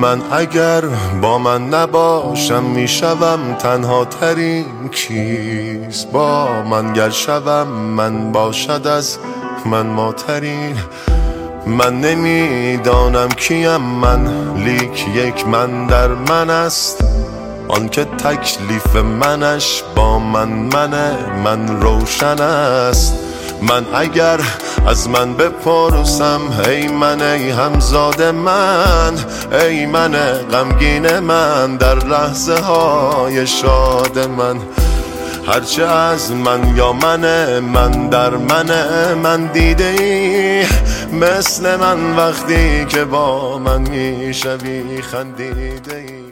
من اگر با من نباشم میشوم تنها ترین کیست، با من گر شوم من باشد از من ماترین. من نمیدانم کیم من، لیک یک من در من است، آن که تکلیف منش با من روشن است. من اگر از من بپرسم ای من ای همزاد من، ای من غمگین من در لحظه های شاد من، هرچه از من یا من در من دیده ای، مثل من وقتی که با من میشوی خندیده ای.